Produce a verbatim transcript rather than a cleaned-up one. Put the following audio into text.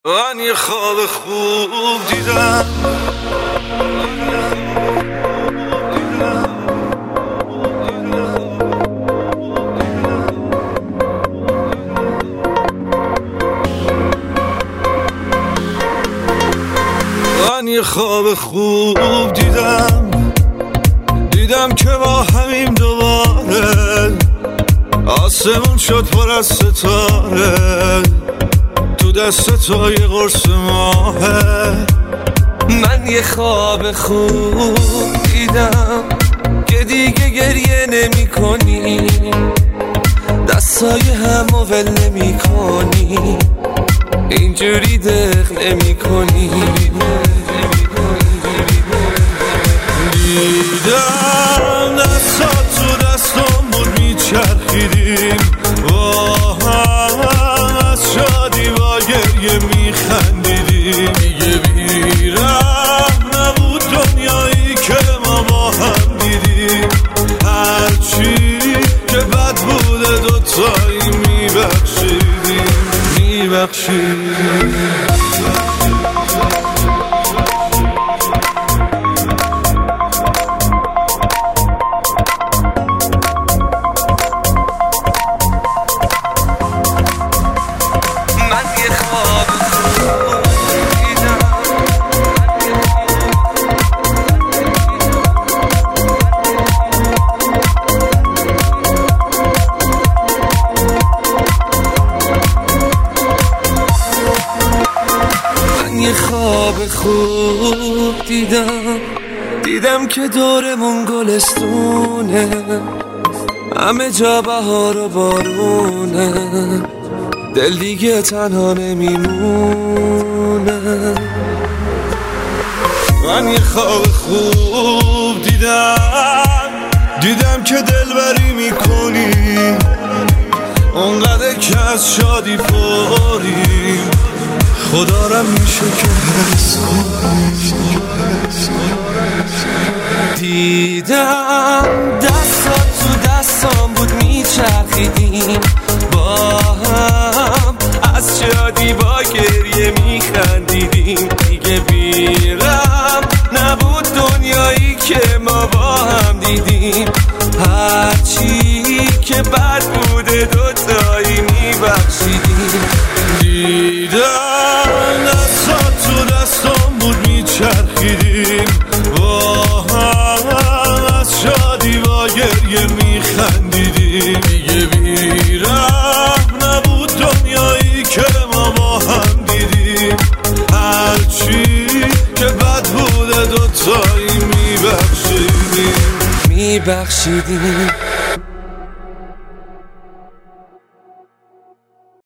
من یه خواب خوب دیدم، من یه خواب خوب دیدم دیدم که با همیم دوباره آسمون شد پر از ستاره، تو دست تو یه قرص ماهه. من یه خواب خوب دیدم که دیگه گریه نمی کنی، دستای همو ول نمی کنی، اینجوری دق نمی کنی. دیدم دستات تو دستم بود میچرخیدیم با هم، از شادی با گریه میخندیدیم. دیگه بیرم نبود دنیایی که ما با هم دیدیم، هرچی که بد بوده دوتایی میبخشیدیم میبخشیدیم. یه خواب خوب دیدم دیدم که دورمون گلستونه، همه جا بهار و بارونه، دل دیگه تنها نمیمونه. من یه خواب خوب دیدم دیدم که دلبری میکنی، اونقدر که از شادی پریم، خدا را میشه که حس کنی. دیدم دستات تو دستام بود میچرخیدیم با هم، از شادی با گریه میخندیدیم. دیگه بیرم نبود دنیایی که ما با هم دیدیم، هرچی که بد بوده دوتایی میبخشیدیم. دیدم دستات تو دستم بود میچرخیدیم با هم، از شادی با گریه میخندیدیم. دیگه بیرم نبود دنیایی که ما با هم دیدیم، هرچی که بد بوده دوتایی میبخشیدیم میبخشیدیم.